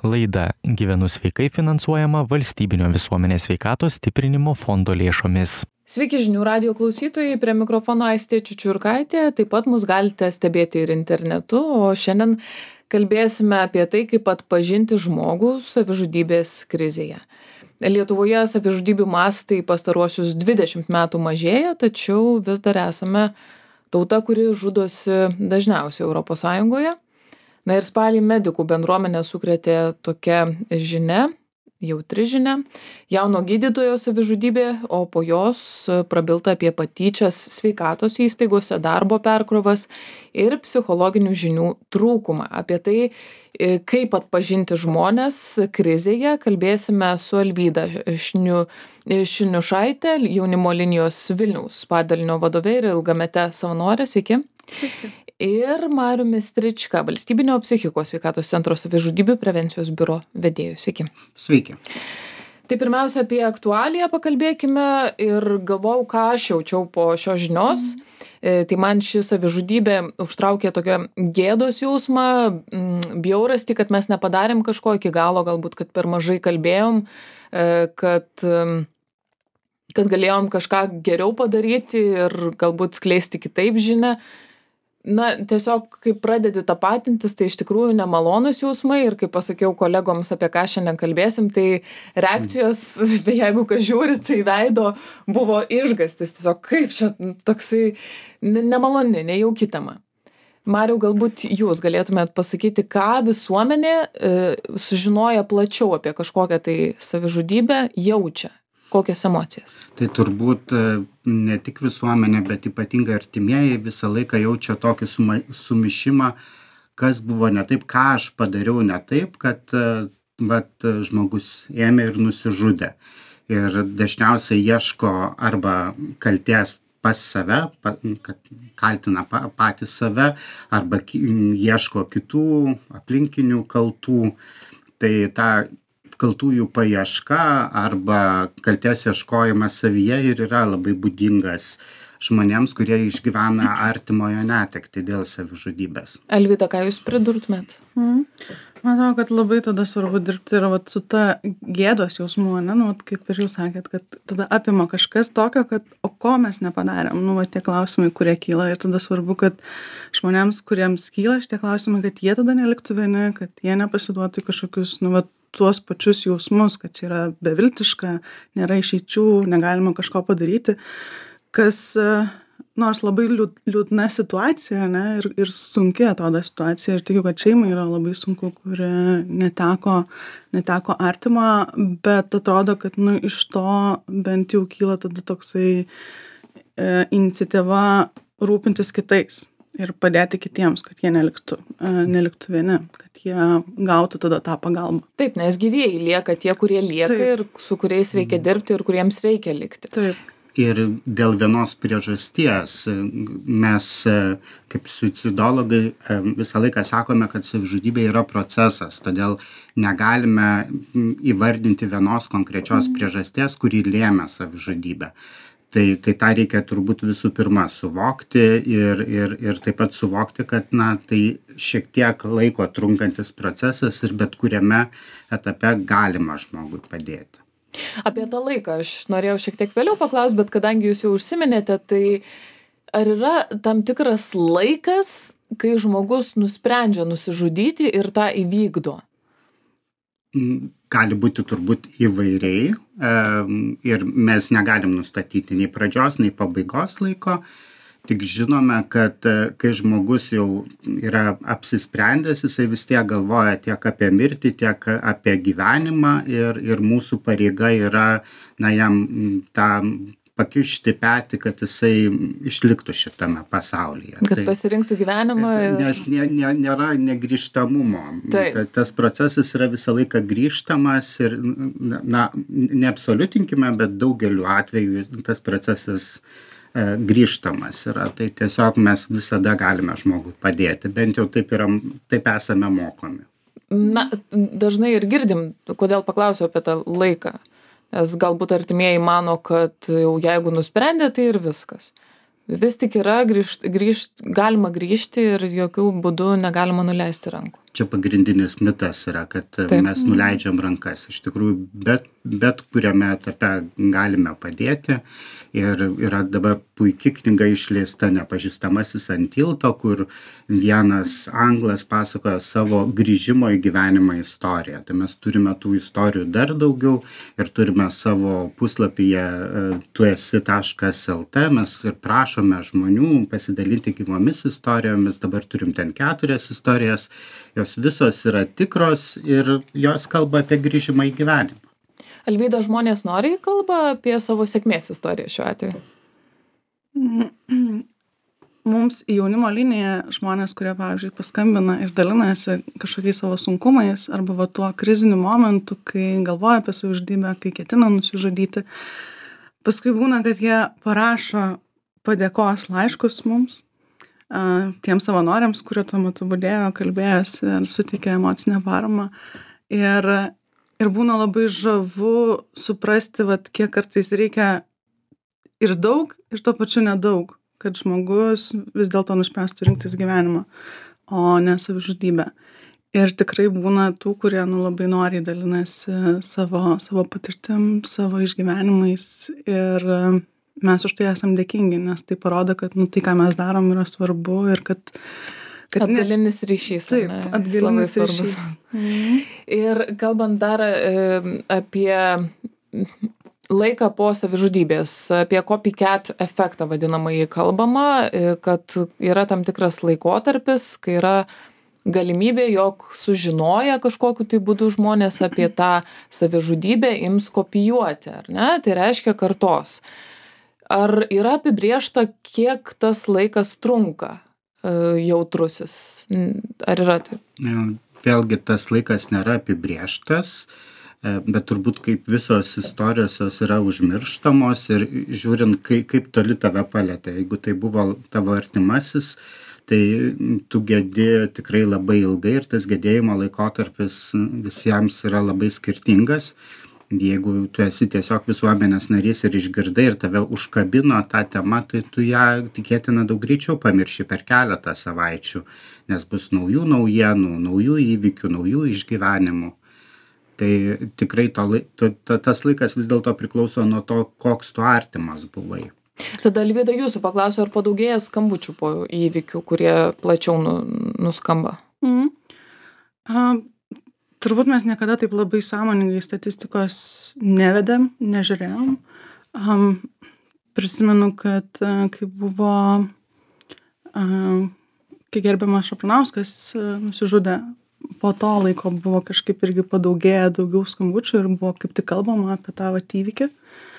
Laida Gyvenu sveikai finansuojama Valstybinio visuomenės sveikatos stiprinimo fondo lėšomis. Sveiki žinių radijo klausytojai, prie mikrofono Aistė Čiučiurkaitė, taip pat mus galite stebėti ir internetu, o šiandien kalbėsime apie tai, kaip atpažinti žmogų savižudybės krizėje. Lietuvoje savižudybių mastai pastaruosius 20 metų mažėja, tačiau vis dar esame tauta, kuri žudosi dažniausiai Europos Sąjungoje. Na ir spalį medikų bendruomenę sukrėtė tokia žinia, jautri žinia, jauno gydytojo savižudybė, o po jos prabilta apie patyčias sveikatos įstaigose, darbo perkrovas ir psichologinių žinių trūkumą. Apie tai, kaip atpažinti žmones krizėje, kalbėsime su Alvyda Šniušaitė, jaunimo linijos Vilniaus padalinio vadove ir ilgamete savanorė. Sveiki. Sveiki. Ir Mariumi Strička, Valstybinio psichikos sveikatos centro savižudybių prevencijos biuro vedėjų. Sveiki. Sveiki. Tai pirmiausia apie aktualiją pakalbėkime ir galvojau, ką aš jaučiau po šios žinios. Tai man ši savižudybė užtraukė tokią gėdos jausmą, bjaurastį, kad mes nepadarėm kažko iki galo, galbūt, kad per mažai kalbėjom, kad galėjom kažką geriau padaryti ir galbūt skleisti kitaip žinią. Na, tiesiog, kai pradedi tapatintis, tai iš tikrųjų nemalonus jausmai ir kaip pasakiau kolegoms, apie ką šiandien kalbėsim, tai reakcijos, jeigu kas žiūri, tai veido buvo išgąstis, tiesiog kaip čia toksai nemaloni, nejauki tema. Mariau, galbūt jūs galėtumėt pasakyti, ką visuomenė sužinoja plačiau apie kažkokią tai savižudybę jaučia. Kokias emocijas? Tai turbūt ne tik visuomenė, bet ypatingai artimieji visą laiką jaučia tokį sumišimą, kas buvo ne taip, ką aš padariau ne taip, kad žmogus ėmė ir nusižudė. Ir dažniausiai ieško arba kaltės pas save, kad kaltina patį save, arba ieško kitų aplinkinių kaltų. Tai ta kaltųjų paieška arba kaltės ieškojimas savyje ir yra labai būdingas žmonėms, kurie išgyvena artimojo netektį dėl savižudybės. Alvyda, ką jūs pridurtumėt? Manau, kad labai tada svarbu dirbti ir su ta gėdos jausmu, ne? Kaip ir jūs sakėt, kad tada apima kažkas tokio, kad o ko mes nepadarėm, tie klausimai, kurie kyla, ir tada svarbu, kad žmonėms, kuriems kyla šitie klausimai, kad jie tada neliktų vieni, kad jie nepasiduotų kažkokius, tuos pačius jausmus, kad čia yra beviltiška, nėra išeičių, negalima kažko padaryti, kas nors labai liūdna situacija, ne, ir sunki atrodo situacija, ir tikiu, kad šeimai yra labai sunku, kuri neteko artimo, bet atrodo, kad iš to bent jau kyla tada toksai iniciatyva rūpintis kitais ir padėti kitiems, kad jie neliktų vieni, kad jie gautų tada tą pagalbą. Taip, nes gyvieji lieka tie, kurie lieka. Taip. Ir su kuriais reikia dirbti ir kuriems reikia likti. Taip. Ir dėl vienos priežasties mes, kaip suicidologai, visą laiką sakome, kad savižudybė yra procesas, todėl negalime įvardinti vienos konkrečios priežasties, kuri lėmė savižudybę. Tai tą reikia turbūt visų pirma suvokti ir taip pat suvokti, kad tai šiek tiek laiko trunkantis procesas ir bet kuriame etape galima žmogui padėti. Apie tą laiką aš norėjau šiek tiek vėliau paklausti, bet kadangi jūs jau užsiminėte, tai ar yra tam tikras laikas, kai žmogus nusprendžia nusižudyti ir tą įvykdo? Gali būti turbūt įvairiai ir mes negalim nustatyti nei pradžios, nei pabaigos laiko. Tik žinome, kad kai žmogus jau yra apsisprendęs, jisai vis tiek galvoja tiek apie mirtį, tiek apie gyvenimą ir mūsų pareiga yra jam tą pakišti petį, kad jisai išliktų šitame pasaulyje. Kad pasirinktų gyvenimą. Nes nėra negrįžtamumo. Tas procesas yra visą laiką grįžtamas ir, neabsoliutinkime, bet daugeliu atveju tas procesas grįžtamas yra. Tai tiesiog mes visada galime žmogui padėti. Bent jau taip esame mokomi. Dažnai ir girdim, kodėl paklausiau apie tą laiką. Nes galbūt artimieji mano, kad jau jeigu nusprendė, tai ir viskas. Vis tik yra galima grįžti ir jokių būdų negalima nuleisti rankų. čia pagrindinis mitas yra, kad mes nuleidžiam rankas. Iš tikrųjų, bet kuriame etape galime padėti. Ir yra dabar puikia knyga išleista Nepažįstamasis ant tilto, kur vienas anglas pasakoja savo grįžimo į gyvenimą istoriją. Tai mes turime tų istorijų dar daugiau ir turime savo puslapyje tuesi.lt. Mes ir prašome žmonių pasidalinti gyvomis istorijomis. Dabar turim ten 4 istorijas. Jos visos yra tikros ir jos kalba apie grįžimą į gyvenimą. Alvyda, žmonės noriai kalba apie savo sėkmės istoriją šiuo atveju? Mums į jaunimo liniją žmonės, kurie, pavyzdžiui, paskambina ir dalinasi kažkokiais savo sunkumais arba va tuo kriziniu momentu, kai galvoja apie savižudybę, kai ketina nusižudyti. Paskui būna, kad jie parašo padėkos laiškus mums, tiems savanoriams, kurie tuo metu budėjo, kalbėjosi ir suteikė emocinę paramą. Ir būna labai žavu suprasti, vat, kiek kartais reikia ir daug, ir tuo pačiu nedaug, kad žmogus vis dėlto nuspręstų rinktis gyvenimą, o ne savižudybę. Ir tikrai būna tų, kurie labai noriai dalinasi savo patirtim, savo išgyvenimais ir mes už tai esam dėkingi, nes tai parodo, kad tai, ką mes darom, yra svarbu ir kad atgalinis ryšys. Taip, atgalinis ryšys. Ir kalbant dar apie laiką po savižudybės, apie copycat efektą vadinamąjį kalbama, kad yra tam tikras laikotarpis, kai yra galimybė, jog sužinoja kažkokiu tai būdu žmonės apie tą savižudybę ims kopijuoti, ar ne? Tai reiškia kartos. Ar yra apibrėžta, kiek tas laikas trunka? Jautrusis. Ar yra taip? Vėlgi tas laikas nėra apibrėžtas, bet turbūt kaip visos istorijos jos yra užmirštamos ir žiūrint, kaip toli tave palėtė. Jeigu tai buvo tavo artimasis, tai tu gedi tikrai labai ilgai ir tas gedėjimo laikotarpis visiems yra labai skirtingas. Jeigu tu esi tiesiog visuomenės narys ir išgirdai ir tave užkabino tą temą, tai tu ją tikėtina daug greičiau pamirši per keletą savaičių, nes bus naujų naujienų, naujų įvykių, naujų išgyvenimų. Tai tikrai tas laikas vis dėlto priklauso nuo to, koks tu artimas buvai. Tada, Alvyda, jūsų paklausiu, ar padaugėja skambučių po įvykių, kurie plačiau nuskamba? Turbūt mes niekada taip labai sąmoningai statistikos nevedėm, nežiūrėjom. Prisimenu, kad kai buvo, kai gerbiamas Šapranauskas nusižudė, po to laiko buvo kažkaip irgi padaugėję daugiau skambučių ir buvo kaip tik kalbama apie tą įvykį.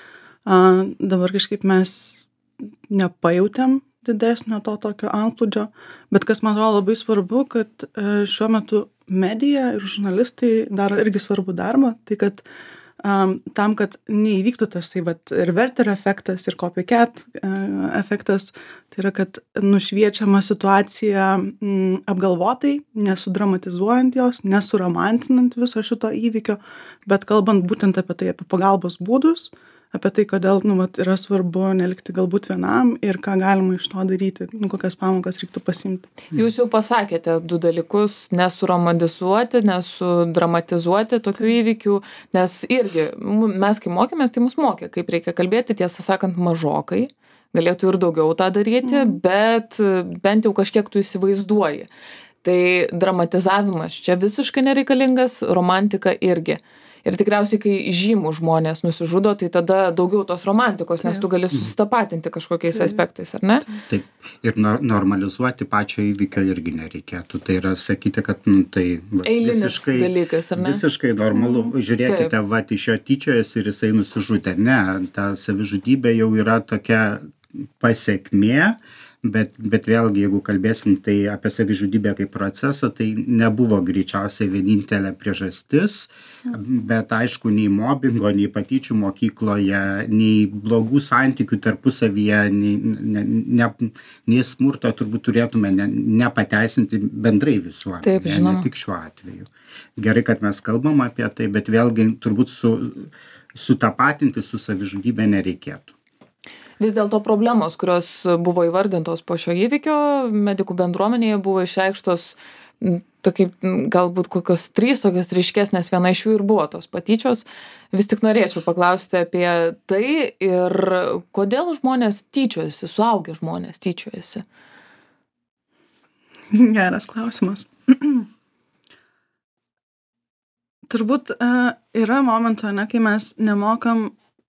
Dabar kažkaip mes nepajautėm didesnio to tokio antplūdžio, bet kas man atrodo labai svarbu, kad šiuo metu medija ir žurnalistai daro irgi svarbų darbą, tai kad tam, kad neįvyktų tas ir Werterio efektas, ir copycat efektas, tai yra, kad nušviečiama situacija apgalvotai, nesudramatizuojant jos, nesuramantinant viso šito įvykio, bet kalbant būtent apie tai, apie pagalbos būdus, apie tai, kodėl yra svarbu nelikti galbūt vienam ir ką galima iš to daryti, kokias pamokas reiktų pasiimti. Jūs jau pasakėte 2 dalykus, nesuromantizuoti, nesudramatizuoti tokių įvykių, nes irgi mes, kai mokėmės, tai mus mokė, kaip reikia kalbėti, tiesą sakant, mažokai, galėtų ir daugiau tą daryti, bet bent jau kažkiek tu įsivaizduoji. Tai dramatizavimas čia visiškai nereikalingas, romantika irgi. Ir tikriausiai, kai žymų žmonės nusižudo, tai tada daugiau tos romantikos, nes tu gali susitapatinti kažkokiais aspektais, ar ne? Taip. Ir normalizuoti pačio įvykio irgi nereikėtų. Tai yra sakyti, kad tai eilinis dalykas, ar ne? Visiškai normalu. Žiūrėkite, iš jo tyčiojasi ir jisai nusižudė. Ne, ta savižudybė jau yra tokia pasekmė. Bet vėlgi, jeigu kalbėsim tai apie savižudybę kaip procesą, tai nebuvo greičiausiai vienintelė priežastis, bet aišku, nei mobingo, nei patyčių mokykloje, nei blogų santykių tarpusavyje, nei smurto turbūt turėtume nepateisinti bendrai visuomenėje. Taip, žinoma. Ne tik šiuo atveju. Gerai, kad mes kalbam apie tai, bet vėlgi turbūt sutapatinti su savižudybė nereikėtų. Vis dėlto problemos, kurios buvo įvardintos po šio įvykio, medikų bendruomenėje buvo išreikštos tokie galbūt kokios 3 tokios ryškesnės, viena iš jų ir buvo tos patyčios. Vis tik norėčiau paklausti apie tai ir kodėl žmonės tyčiojasi, suaugę žmonės tyčiojasi. Geras klausimas. Turbūt yra momentų, ne, kai mes nemokam,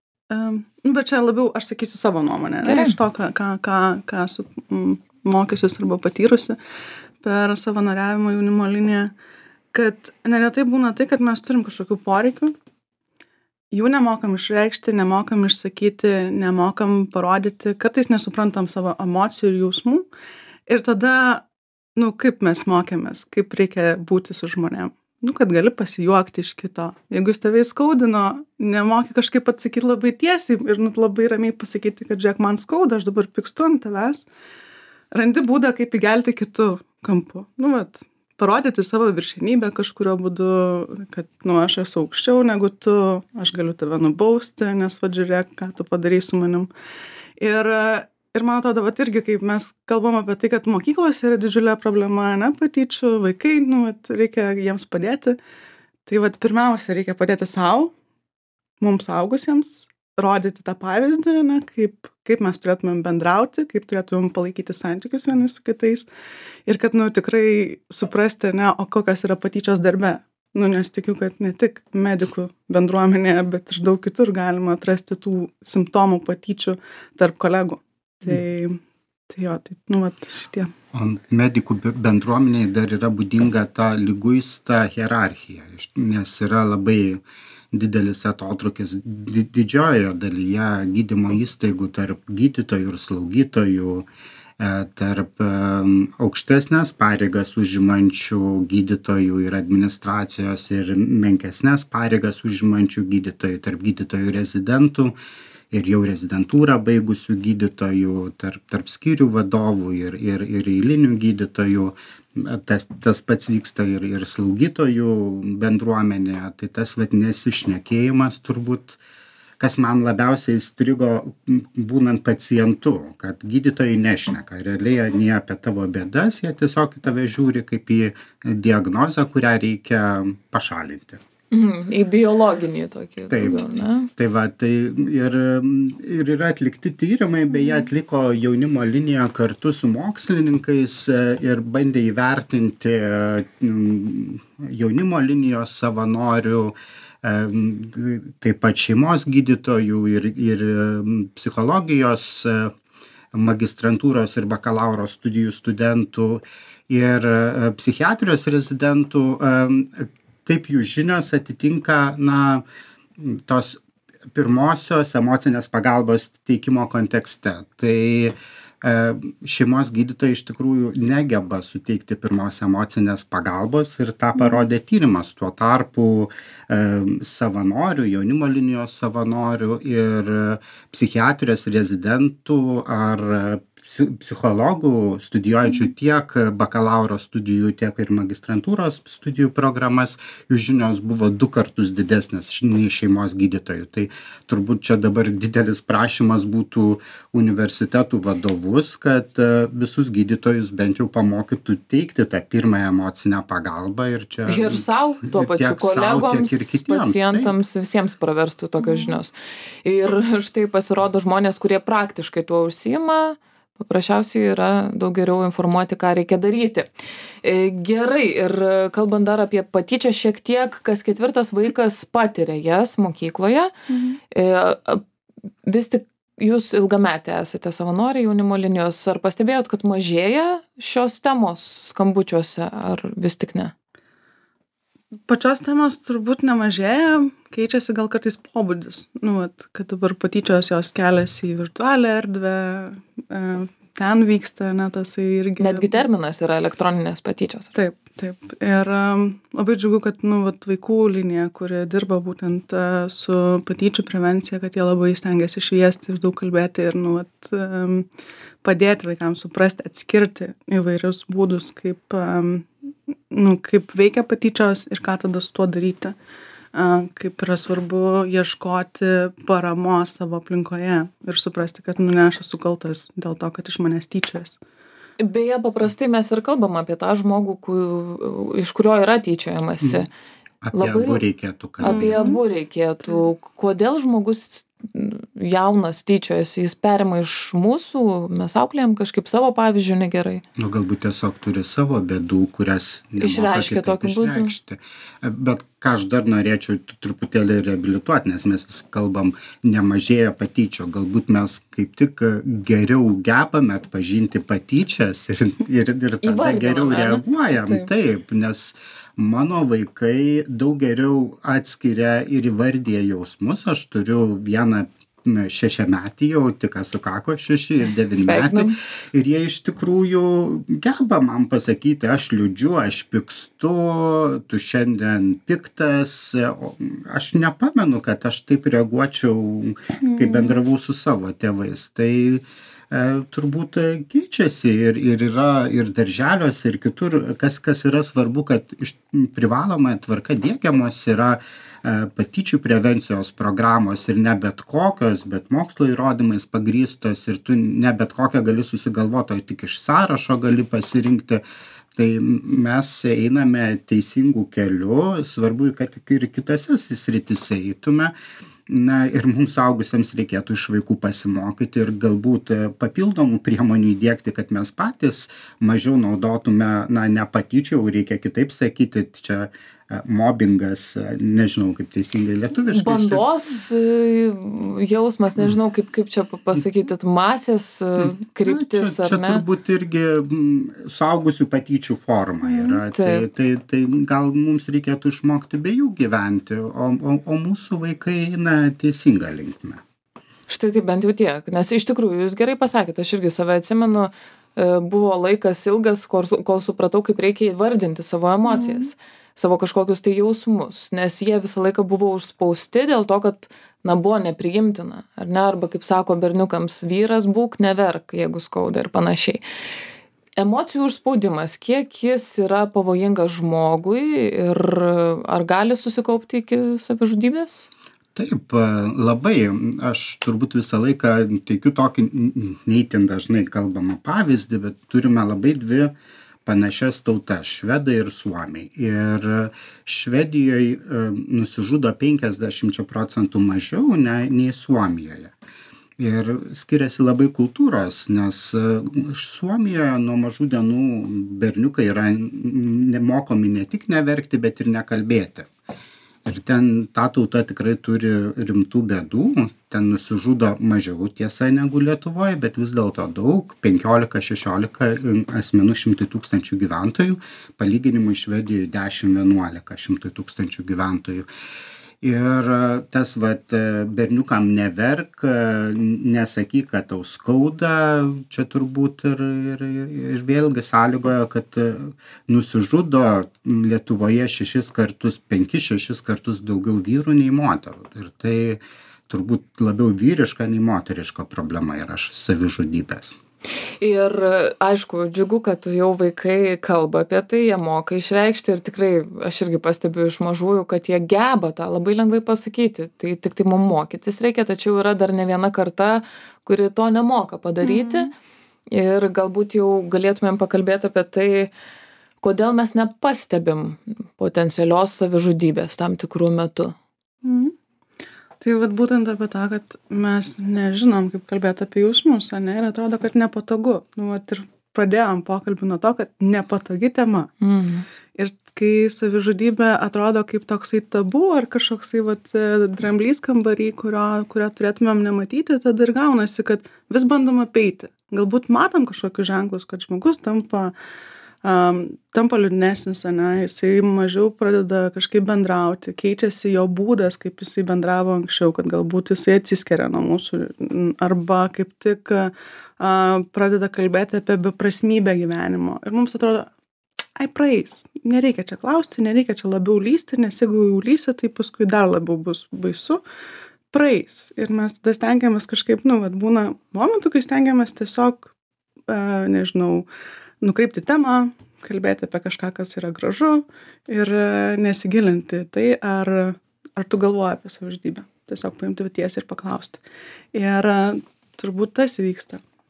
bet čia labiau aš sakysiu savo nuomonę, ne, iš to, ką esu mokysis arba patyrusi per savanoriavimo jaunimo liniją, kad neretai būna tai, kad mes turim kažkokių poreikių, jų nemokam išreikšti, nemokam išsakyti, nemokam parodyti, kartais nesuprantam savo emocijų ir jausmų ir tada, kaip mes mokėmės, kaip reikia būti su žmonėm. Kad gali pasijuokti iš kito. Jeigu jis tave įskaudino, nemoki kažkaip atsakyti labai tiesiai ir labai ramiai pasakyti, kad žiūrėk, man skauda, aš dabar pykstu ant tavęs. Randi būdą, kaip įgelti kitų kampų. Parodyti savo viršenybę kažkurio būdu, kad, aš esu aukščiau negu tu, aš galiu tave nubausti, nes žiūrėk, ką tu padarai su manim. Ir man atrodo, irgi, kaip mes kalbam apie tai, kad mokyklose yra didžiulė problema, ne, patyčių, vaikai, reikia jiems padėti. Tai pirmiausia, reikia padėti savo, mums suaugusiems, rodyti tą pavyzdį, ne, kaip mes turėtumėm bendrauti, kaip turėtumėm palaikyti santykius vieni su kitais. Ir kad, tikrai suprasti, ne, o kokios yra patyčios darbe. Nes tikiu, kad ne tik medikų bendruomenėje, bet ir daug kitur galima atrasti tų simptomų patyčių tarp kolegų. Tai šitie. Medikų bendruomeniai dar yra būdinga ta liguista hierarchija, nes yra labai didelis atotrūkis didžiojoje dalyje gydymo įstaigų tarp gydytojų ir slaugytojų, tarp aukštesnės pareigas užimančių gydytojų ir administracijos ir menkesnės pareigas užimančių gydytojų, tarp gydytojų rezidentų ir jau rezidentūrą baigusių gydytojų, tarp skyrių vadovų ir eilinių gydytojų. Tas pats vyksta ir slaugytojų bendruomenėje. Tai tas nesišnekėjimas turbūt, kas man labiausiai įstrigo būnant pacientu, kad gydytojai nešneka realiai nei apie tavo bėdas, jie tiesiog į tave žiūri kaip į diagnozę, kurią reikia pašalinti. Į biologinį tokį. Taip, tai ir yra atlikti tyrimai, beje atliko jaunimo linija kartu su mokslininkais ir bandė įvertinti jaunimo linijos savanorių, taip pat šeimos gydytojų ir psichologijos magistrantūros ir bakalauro studijų studentų ir psichiatrijos rezidentų, kaip jų žinios atitinka tos pirmosios emocinės pagalbos teikimo kontekste. Tai šeimos gydytojai iš tikrųjų negeba suteikti pirmos emocinės pagalbos ir tą parodė tyrimas. Tuo tarpu savanorių, jaunimo linijos savanorių ir psichiatrijos rezidentų ar psichologų studijuojančių tiek bakalauro studijų, tiek ir magistrantūros studijų programas, jų žinios buvo 2 kartus didesnės nei šeimos gydytojų. Tai turbūt čia dabar didelis prašymas būtų universitetų vadovus, kad visus gydytojus bent jau pamokytų teikti tą pirmąją emocinę pagalbą. Ir savo, tuo pačiu kolegoms, pacientams, visiems praverstų tokios žinios. Ir štai pasirodo žmonės, kurie praktiškai tuo užsiima, paprasčiausiai yra daug geriau informuoti, ką reikia daryti. Gerai, ir kalbant dar apie patyčią šiek tiek, kas 4 vaikas patiria jas mokykloje. Vis tik jūs ilgametė esate savanoriai jaunimo linijos. Ar pastebėjot, kad mažėja šios temos skambučiuose, ar vis tik ne? Pačios temos turbūt nemažėja, keičiasi gal kartais pobūdis. Kad dabar patyčios jos keliasi į virtualią erdvę, ten vyksta, tasai irgi. Netgi terminas yra elektroninės patyčios. Taip. Ir labai džiugu, kad vaikų linija, kuri dirba būtent su patyčių prevencija, kad jie labai stengiasi šviesti ir daug kalbėti ir padėti vaikams suprasti, atskirti įvairius būdus, kaip veikia patyčios ir ką tada su tuo daryti. Kaip yra svarbu ieškoti paramos savo aplinkoje ir suprasti, kad aš esu kaltas dėl to, kad iš manęs tyčias. Beje, paprastai mes ir kalbam apie tą žmogų, iš kurio yra tyčiojamasi. Apie abu reikėtų kalbėti. Apie abu reikėtų. Kodėl žmogus jaunas tyčiojasi, jis perima iš mūsų, mes auklėjam kažkaip savo pavyzdžių negerai. Galbūt tiesiog turi savo bėdų, kurias išreiškia tokiu būdu. Bet ką aš dar norėčiau truputėlį reabilituoti, nes mes vis kalbam, nemažėja patyčių. Galbūt mes kaip tik geriau gebame atpažinti patyčias ir tada geriau reaguojam. Taip, nes mano vaikai daug geriau atskiria ir įvardyja jausmus. Aš turiu vieną 6-metį, jau tik sukako 6 ir 9-metį. Ir jie iš tikrųjų geba man pasakyti, aš liūdžiu, aš pykstu, tu šiandien piktas. Aš nepamenu, kad aš taip reaguočiau, kai bendravau su savo tėvais. Tai turbūt keičiasi ir yra ir darželiuose, ir kitur. Kas yra svarbu, kad privaloma tvarka diegiamos yra patyčių prevencijos programos ir ne bet kokios, bet mokslo įrodymais pagrįstos ir tu ne bet kokią gali susigalvoti, o tik iš sąrašo gali pasirinkti. Tai mes einame teisingų kelių, svarbu, kad ir kitose srityse eitume. Na ir mums suaugusiems reikėtų iš vaikų pasimokyti ir galbūt papildomų priemonių įdiegti, kad mes patys mažiau naudotume, ne patyčių, reikia kitaip sakyti, čia mobbingas, nežinau kaip teisingai lietuviškai. Bandos jausmas, nežinau kaip čia pasakyti, masės kryptis, ar ne? Čia turbūt irgi suaugusių patyčių forma yra. Tai gal mums reikėtų išmokti be jų gyventi, o mūsų vaikai eina teisinga linkme. Štai tai bent jau tiek, nes iš tikrųjų jūs gerai pasakėte, aš irgi save atsimenu, buvo laikas ilgas, kol supratau, kaip reikia įvardinti savo emocijas. Savo kažkokius tai jausmus, nes jie visą laiką buvo užspausti dėl to, kad, buvo nepriimtina, ar ne, arba kaip sako berniukams, vyras būk, neverk, jeigu skauda ir panašiai. Emocijų užspaudimas, kiek jis yra pavojingas žmogui ir ar gali susikaupti iki savižudybės? Taip, labai. Aš turbūt visą laiką teikiu tokį, neįtin dažnai kalbamą pavyzdį, bet turime labai dvi panašias tautas, švedai ir suomiai. Ir Švedijoje nusižudo 50% mažiau nei Suomijoje. Ir skiriasi labai kultūros, nes Suomijoje nuo mažų dienų berniukai yra mokomi ne tik neverkti, bet ir nekalbėti. Ir ten ta tauta tikrai turi rimtų bėdų, ten nusižudo mažiau tiesa negu Lietuvoje, bet vis dėlto daug, 15-16 asmenų 100 000 gyventojų, palyginimui Švedijoje 10-11 100 000 gyventojų. Ir tas berniukam neverk, nesakyk, kad tau skauda, čia turbūt ir vėlgi sąlygoja, kad nusižudo Lietuvoje 5-6 kartus daugiau vyrų nei moterų. Ir tai turbūt labiau vyriška nei moteriška problema yra savižudybės. Ir aišku, džiugu, kad jau vaikai kalba apie tai, jie moka išreikšti ir tikrai aš irgi pastebiu iš mažųjų, kad jie geba tą labai lengvai pasakyti. Tai tik tai mums mokytis reikia, tačiau yra dar ne viena karta, kuri to nemoka padaryti. Ir galbūt jau galėtumėm pakalbėti apie tai, kodėl mes nepastebim potencialios savižudybės tam tikrų metu. Tai būtent apie tą, kad mes nežinom, kaip kalbėti apie jausmus, ne? Ir atrodo, kad nepatogu. Ir pradėjom pokalbį nuo to, kad nepatogi tema. Ir kai savižudybė atrodo kaip toksai tabu ar kažkoksai dramblys kambarį, kurio turėtumėm nematyti, tada ir gaunasi, kad vis bandom apeiti. Galbūt matom kažkokius ženklus, kad žmogus tampa liūdnesnis, jisai mažiau pradeda kažkaip bendrauti, keičiasi jo būdas, kaip jisai bendravo anksčiau, kad galbūt jisai atsiskiria nuo mūsų arba kaip tik pradeda kalbėti apie beprasmybę gyvenimo. Ir mums atrodo, praeis, nereikia čia klausti, nereikia čia labiau lysti, nes jeigu jau lysi, tai paskui dar labiau bus baisu, praeis. Ir mes tada stengiamės kažkaip, būna momentų, kai stengiamės tiesiog, nukreipti temą, kalbėti apie kažką, kas yra gražu ir nesigilinti tai, ar tu galvoji apie savižudybę. Tiesiog paimti tiesiai ir paklausti. Ir turbūt tas vyksta.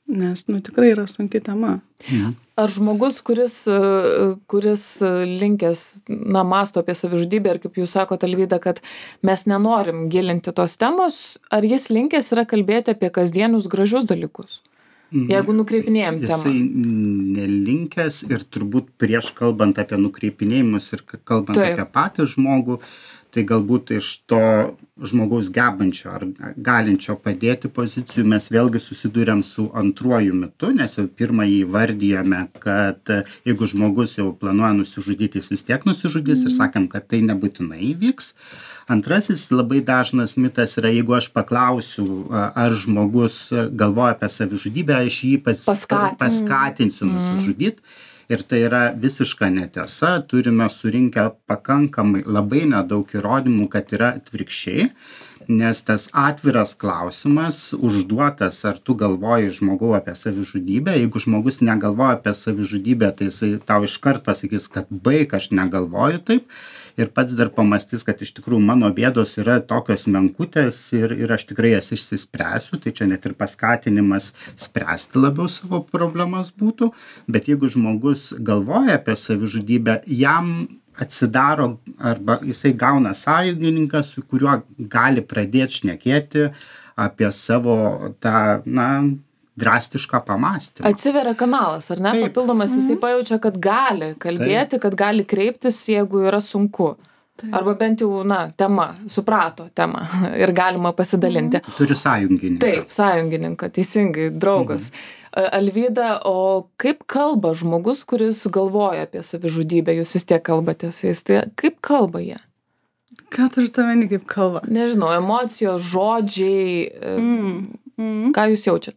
nes, nu, tikrai yra sunki tema. Ar žmogus, kuris linkęs, na, mąsto apie savižudybę ir kaip jūs sakote, Alvyda, kad mes nenorim gilinti tos temos, ar jis linkęs yra kalbėti apie kasdienius gražius dalykus? Jeigu nukreipinėjom temą. Jisai nelinkęs ir turbūt prieš kalbant apie nukreipinėjimus ir kalbant apie patį žmogų, tai galbūt iš to žmogaus gebančio ar galinčio padėti pozicijų mes vėlgi susidūrėm su antruoju mitu, nes jau pirmąjį įvardijome, kad jeigu žmogus jau planuoja nusižudyti, jis vis tiek nusižudys ir sakėm, kad tai nebūtinai įvyks. Antrasis labai dažnas mitas yra, jeigu aš paklausiu, ar žmogus galvoja apie savižudybę, aš jį paskatinsiu nusižudyti. Ir tai yra visiška netiesa, turime surinkę pakankamai labai nedaug įrodymų, kad yra atvirkščiai, nes tas atviras klausimas užduotas, ar tu galvoji žmogau apie savižudybę, jeigu žmogus negalvoja apie savižudybę, tai jisai tau iškart pasakys, kad baik, aš negalvoju taip, ir pats dar pamastys, kad iš tikrųjų mano bėdos yra tokios menkutės ir aš tikrai jas išsispręsiu, tai čia net ir paskatinimas spręsti labiau savo problemas būtų, bet jeigu žmogus galvoja apie savižudybę, jam atsidaro arba jisai gauna sąjungininką, su kuriuo gali pradėti šnekėti apie savo tą, na, drastišką pamąstymą. Atsiveria kanalas, ar ne? Taip. Papildomas jisai pajaučia, kad gali kalbėti, kad gali kreiptis, jeigu yra sunku. Taip. Arba bent jau, na, tema, suprato temą ir galima pasidalinti. Turi sąjungininką. Taip, sąjungininką, teisingai, draugas. Alvyda, o kaip kalba žmogus, kuris galvoja apie savižudybę? Jūs vis tiek kalbate su jais, tai kaip kalba jie? Ką turite omeny, kaip kalba? Nežinau, emocijos, žodžiai, ką jūs jaučiat?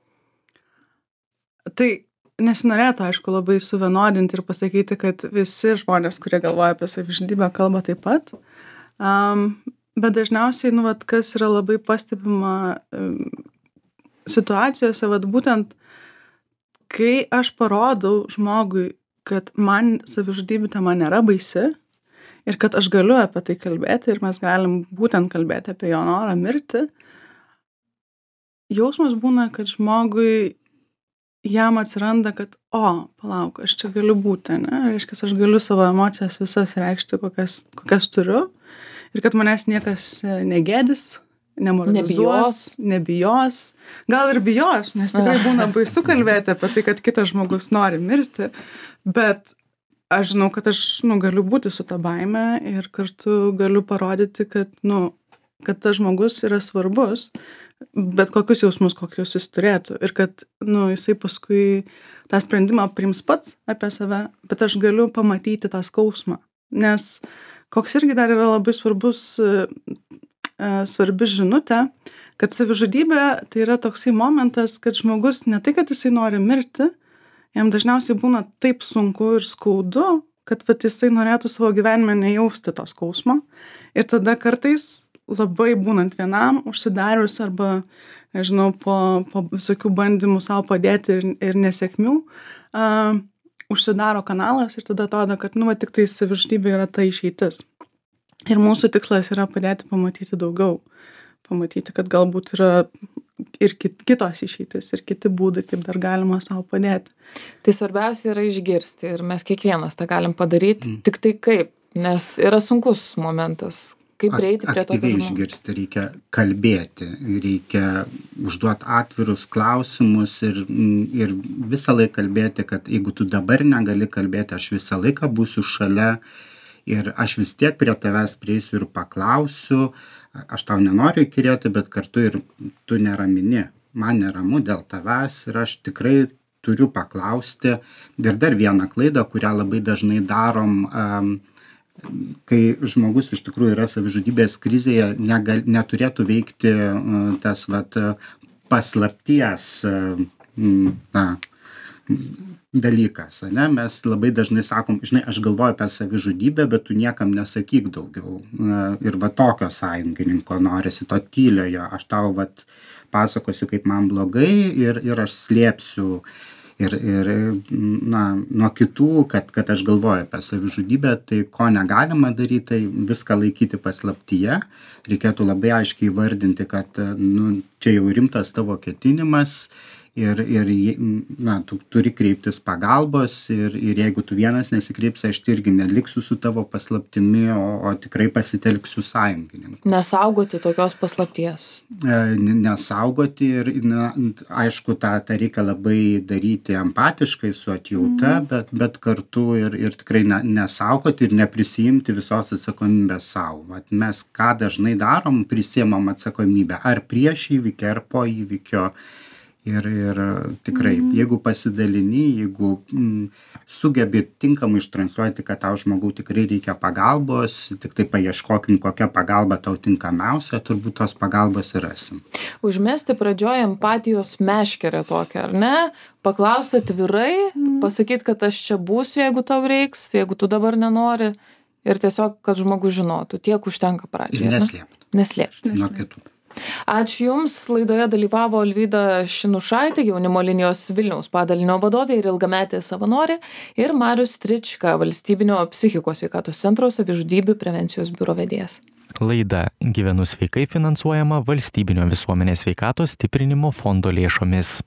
Tai nesinorėtų, aišku, labai suvienodinti ir pasakyti, kad visi žmonės, kurie galvoja apie savižudybę, kalba taip pat. Bet dažniausiai, nu, vat, kas yra labai pastebima situacijose, vat, būtent, kai aš parodau žmogui, kad man savižudybė tema nėra baisi ir kad aš galiu apie tai kalbėti ir mes galim būtent kalbėti apie jo norą mirti, jausmas būna, kad žmogui jam atsiranda, kad, palauk, aš čia galiu būti, ne? Reiškia, aš galiu savo emocijas visas reikšti, kokias turiu, ir kad manęs niekas negėdys, nemoralizuos, nebijos. Gal ir bijos, nes tikrai būna baisu kalbėti apie tai, kad kitas žmogus nori mirti, bet aš žinau, kad aš galiu būti su ta baime ir kartu galiu parodyti, kad, kad tas žmogus yra svarbus, bet kokius jausmus, kokius jis turėtų. Ir kad, jisai paskui tą sprendimą priims pats apie save, bet aš galiu pamatyti tą skausmą. Nes koks irgi dar yra labai svarbi žinutė, kad savižudybė tai yra toksai momentas, kad žmogus ne tai, kad jisai nori mirti, jam dažniausiai būna taip sunku ir skaudu, kad jisai norėtų savo gyvenime nejausti to skausmo. Ir tada kartais labai būnant vienam, užsidarius arba, nežinau, po visokių bandymų savo padėti ir nesėkmių, užsidaro kanalas ir tada atrodo, kad, tik tai savižudybė yra ta išeitis. Ir mūsų tikslas yra padėti pamatyti daugiau. Pamatyti, kad galbūt yra ir kitos išeitis, ir kiti būdai, kaip dar galima savo padėti. Tai svarbiausia yra išgirsti ir mes kiekvienas tą galim padaryti, tik tai kaip, nes yra sunkus momentas. Kaip prieiti prie tokio žmogaus? Aktyviai išgirsti, reikia kalbėti, reikia užduoti atvirus klausimus ir visą laiką kalbėti, kad jeigu tu dabar negali kalbėti, aš visą laiką būsiu šalia ir aš vis tiek prie tavęs prieisiu ir paklausiu, aš tau nenoriu įkyrėti, bet kartu ir tu neramini, man neramu dėl tavęs ir aš tikrai turiu paklausti. Ir dar vieną klaidą, kurią labai dažnai darom, kai žmogus iš tikrųjų yra savižudybės krizėje, neturėtų veikti tas paslapties dalykas, ne? Mes labai dažnai sakom, žinai, aš galvoju apie savižudybę, bet tu niekam nesakyk daugiau. Ir tokio sąjungininko norisi, to tyliojo, aš tau pasakosiu, kaip man blogai ir aš slėpsiu ir nuo kitų, kad aš galvoju apie savižudybę, tai ko negalima daryti, tai viską laikyti paslaptyje. Reikėtų labai aiškiai įvardinti, kad čia jau rimtas tavo ketinimas tu turi kreiptis pagalbos ir jeigu tu vienas nesikreipsi, aš irgi neliksiu su tavo paslaptimi, o tikrai pasitelksiu sąjungininkų. Nesaugoti tokios paslapties. Nesaugoti ir, aišku, tą reikia labai daryti empatiškai su atjauta, bet kartu ir tikrai nesaugoti ir neprisijimti visos atsakomybės savo. Mes ką dažnai darom, prisiimam atsakomybę ar prieš įvykį, ar po įvykio. Ir tikrai, jeigu pasidalini, jeigu sugebi tinkamai ištransliuoti, kad tau žmogau tikrai reikia pagalbos, tik tai paieškokim, kokia pagalba tau tinkamiausia, turbūt tos pagalbos ir rasim. Užmesti pradžioje empatijos meškerę tokią, ar ne? Paklausti atvirai, pasakyti, kad aš čia būsiu, jeigu tau reiks, jeigu tu dabar nenori. Ir tiesiog, kad žmogus žinotų, tiek užtenka pradžioje. Ir neslėpti. Nuo kitų. Ačiū Jums. Laidoje dalyvavo Alvyda Šinušaitė, jaunimo linijos Vilniaus padalinio vadovė ir ilgametė savanorė, ir Marius Strička, Valstybinio psichikos sveikatos centro savižudybių prevencijos biuro vedėjas. Laida Gyvenu sveikai finansuojama Valstybinio visuomenės sveikatos stiprinimo fondo lėšomis.